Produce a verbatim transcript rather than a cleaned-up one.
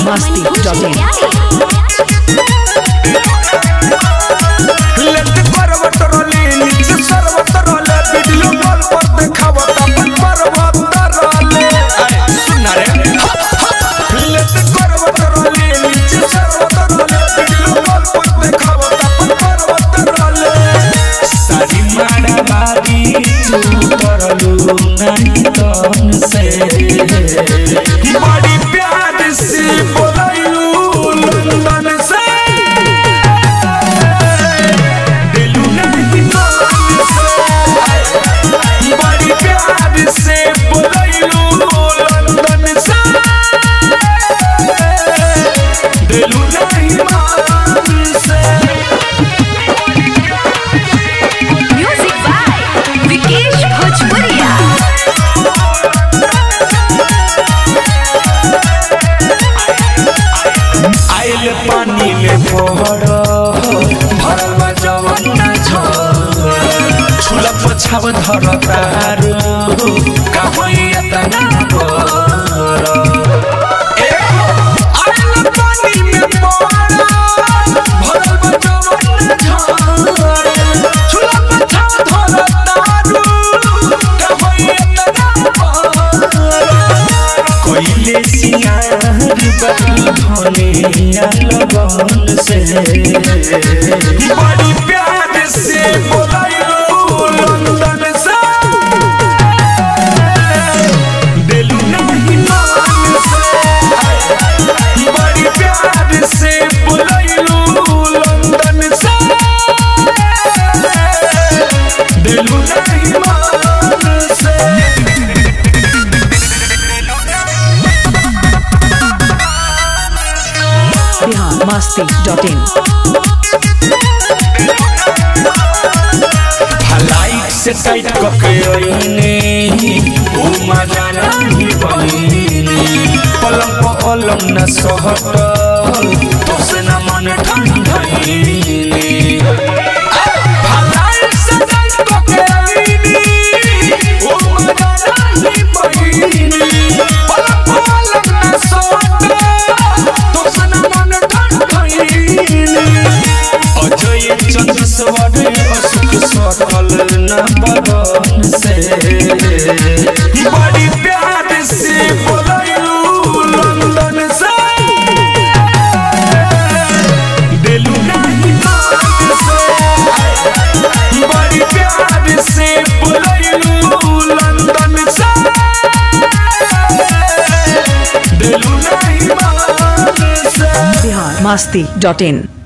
मस्ती dot इन। Late पर्वत रोले नीचे सर्वत रोले वीडियो कॉल पर देखावत अपन पर्वत रोले। अरे सुन रे लेट पर्वत रोले नीचे सर्वत रोले वीडियो कॉल पर देखावत अपन पर्वत रोले। सारी माड़ा बारी तू परलू नहीं तन से बड़ी प्यार से बोलायू लंदन से दिलू नहीं तन से बड़ी प्यार से बोलायू लंदन से दिलू नहीं मान से। म्यूजिक बाय विकेश भोजपुरिया। आइल पानी में पोहर भरल जवन छुला पछाव धर तारू कहैया तना पर। आइल पानी में पोहर भरल जवन छुला पछाव धर तारू कहैया तना पर। कोइले सियार बड़ी धनिया लगन से बड़ी प्यार से बोलायू लंदन से दिलू नहीं मान से बड़ी प्यार से बोलायू लंदन से दिलू नहीं मान से। Bihar Masti dot in. Light से टाइट कके ओइने ओ मजा नहीं बनी पलंग पर अलम न सहटल तो से न मन ठंडईने। लाइट से टाइट कके ओइने ओ मजा नहीं बनी पलंग पर अलम न सहटल तो से न मन ठंडईने। अजय चंद्र सवारे असुख सटल न बदन से बड़ी प्यार से बोलायू लंदन से दिलू नहीं मान से बड़ी प्यार से बोलायू लंदन से दिलू नहीं मान से। बिहार मस्ती डॉट इन।